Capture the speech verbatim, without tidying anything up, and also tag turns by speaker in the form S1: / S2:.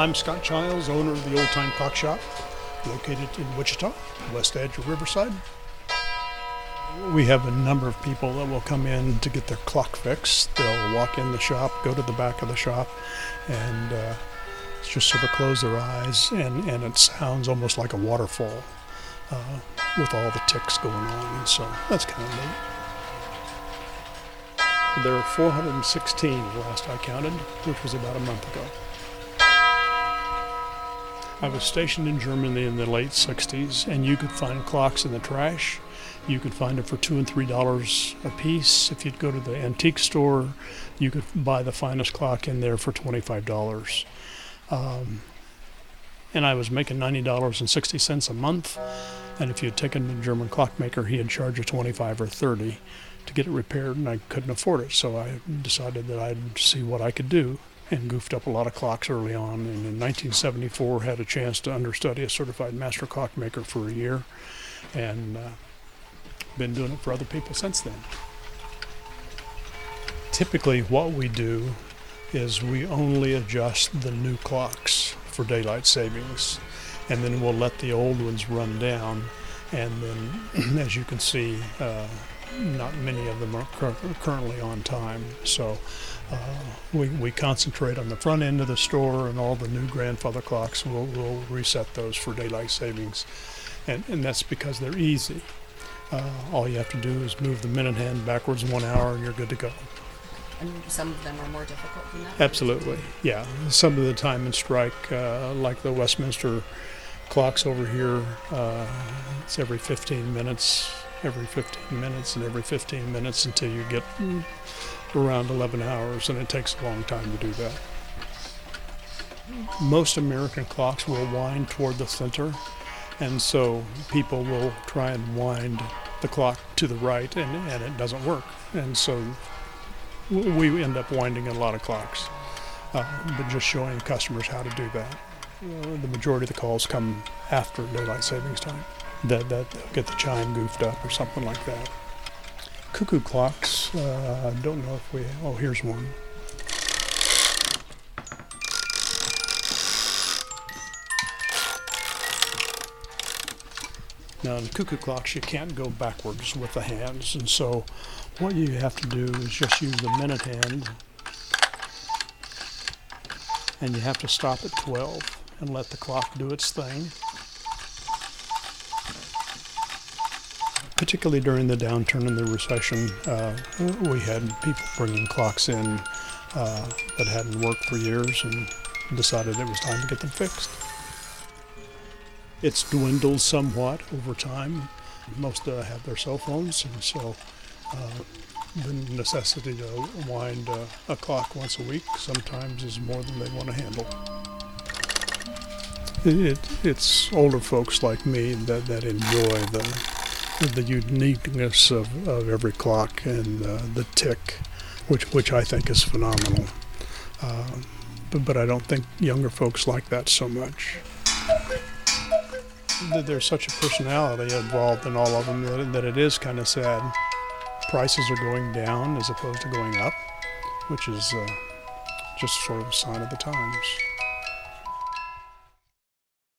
S1: I'm Scott Childs, owner of the Old Time Clock Shop, located in Wichita, west edge of Riverside. We have a number of people that will come in to get their clock fixed. They'll walk in the shop, go to the back of the shop, and uh, just sort of close their eyes, and, and it sounds almost like a waterfall uh, with all the ticks going on, and so that's kind of neat. There are four hundred sixteen last I counted, which was about a month ago. I was stationed in Germany in the late sixties, and you could find clocks in the trash. You could find them for two and three dollars a piece. If you'd go to the antique store, you could buy the finest clock in there for twenty-five dollars. Um, and I was making ninety dollars and sixty cents a month. And if you'd taken to a German clockmaker, he'd charge you twenty-five or thirty to get it repaired, and I couldn't afford it. So I decided that I'd see what I could do, and goofed up a lot of clocks early on. And in nineteen seventy-four, had a chance to understudy a certified master clockmaker for a year, and uh, been doing it for other people since then. Typically, what we do is we only adjust the new clocks for daylight savings, and then we'll let the old ones run down. And then, as you can see, uh, not many of them are cur- currently on time. So uh, we, we concentrate on the front end of the store, and all the new grandfather clocks, we'll, we'll reset those for daylight savings. And, and that's because they're easy. Uh, all you have to do is move the minute hand backwards one hour and you're good to go.
S2: And some of them are more difficult than that?
S1: Absolutely, yeah. Some of the time and strike, uh, like the Westminster clocks over here, uh, it's every fifteen minutes, every fifteen minutes, and every fifteen minutes until you get around eleven hours, and it takes a long time to do that. Most American clocks will wind toward the center, and so people will try and wind the clock to the right, and, and it doesn't work. And so we end up winding a lot of clocks, uh, but just showing customers how to do that. Uh, the majority of the calls come after daylight savings time. That, that they'll get the chime goofed up or something like that. Cuckoo clocks, uh, I don't know if we, oh, here's one. Now, in cuckoo clocks, you can't go backwards with the hands, and so what you have to do is just use the minute hand, and you have to stop at twelve and let the clock do its thing. Particularly during the downturn in the recession, uh, we had people bringing clocks in uh, that hadn't worked for years, and decided it was time to get them fixed. It's dwindled somewhat over time. Most uh, have their cell phones, and so uh, the necessity to wind uh, a clock once a week sometimes is more than they want to handle. It, it, it's older folks like me that, that enjoy the, the uniqueness of, of every clock, and uh, the tick, which, which I think is phenomenal. Uh, but, but I don't think younger folks like that so much. There's such a personality involved in all of them that, that it is kind of sad. Prices are going down as opposed to going up, which is uh, just sort of a sign of the times.